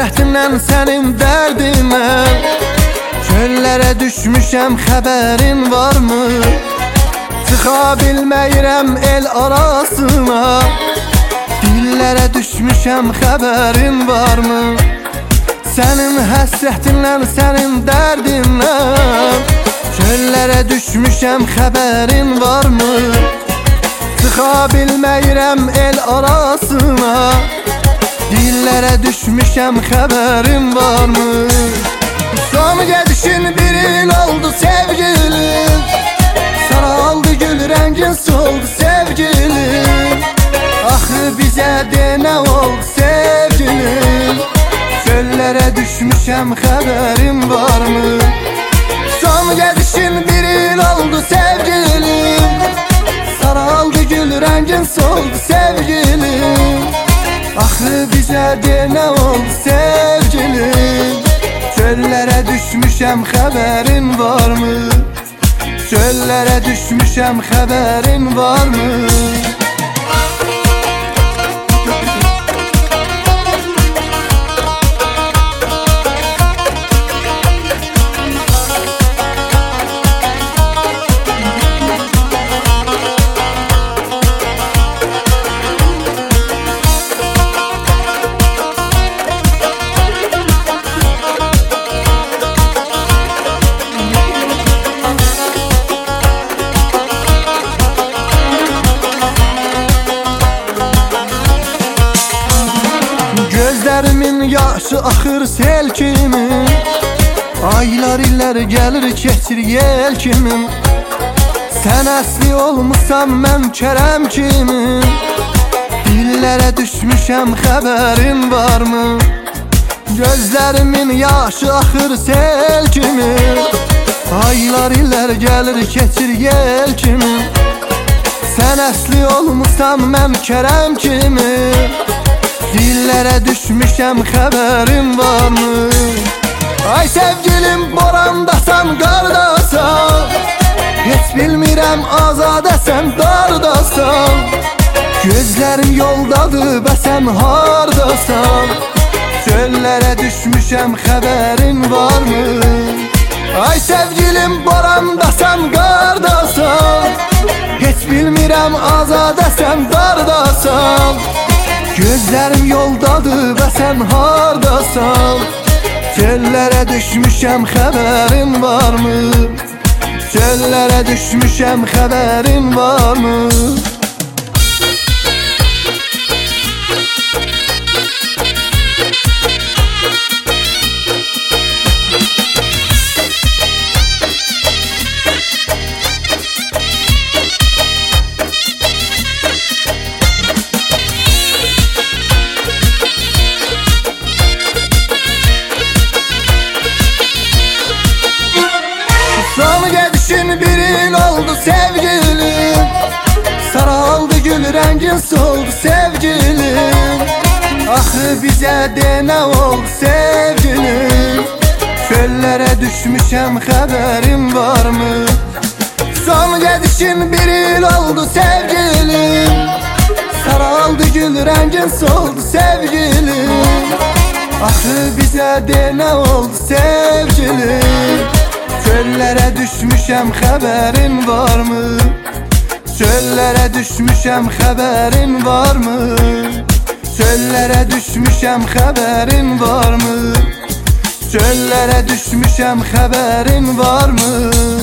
həsrətindən sənin dərdindən. Çöllərə düşmüşəm, xəbərin varmı? Çıxa bilməyirəm el arasına. Dillərə düşmüşəm, xəbərin varmı? Sənin həsrətindən, sənin dərdindən. Çöllərə düşmüşəm, xəbərin varmı? Çıxa bilməyirəm el arasına. Dillərə düşmüşəm, xəbərin varmı? Son gedişin bir il oldu sevgilim. Saraldı gül rəngin soldu sevgilim. Axı bizə de nə oldu sevgilim? Çöllərə düşmüşəm, xəbərin varmı? Son gedişin bir il oldu sevgilim. Saraldı gül rəngin soldu sevgilim. Axı bizə de nə oldu sevgilim? Çöllərə düşmüşəm, xəbərin varmı? Çöllərə düşmüşəm, xəbərin varmı? Gözlərimin yaşı axır sel kimi. Aylar illər gəlir keçir yel kimi. Sən əsli olmuşsan mən kərəm kimi. Dillərə düşmüşəm, xəbərin varmı? Gözlərimin yaşı axır sel kimi. Aylar illər gəlir keçir yel kimi. Sən əsli olmuşsan mən kərəm kimi. Dillərə düşmüşəm, xəbərin varmı? Ay sevgilim, borandasan, qardasan. Heç bilmirəm azadəsən, dardasan. Gözlərim yoldadır, bəsən hardasan? Çöllərə düşmüşəm, xəbərin varmı? Ay sevgilim, borandasan, qardasan. Heç bilmirəm azadəsən, dardasan. Gözlərim yoldadır və sən hardasan? Çöllərə düşmüşəm, xəbərin varmı? Çöllərə düşmüşəm, xəbərin varmı? Son gedişin bir il oldu sevgilim. Saraldı gül rəngin soldu sevgilim. Axı bizə de nə oldu sevgilim? Çöllərə düşmüşəm, xəbərin varmı? Son gedişin bir il oldu sevgilim. Saraldı gül rəngin soldu sevgilim. Axı bizə de nə oldu sevgilim? Çöllərə düşmüşəm, xəbərin varmı? Çöllərə düşmüşəm, xəbərin varmı? Çöllərə düşmüşəm, xəbərin varmı? Çöllərə düşmüşəm, xəbərin varmı?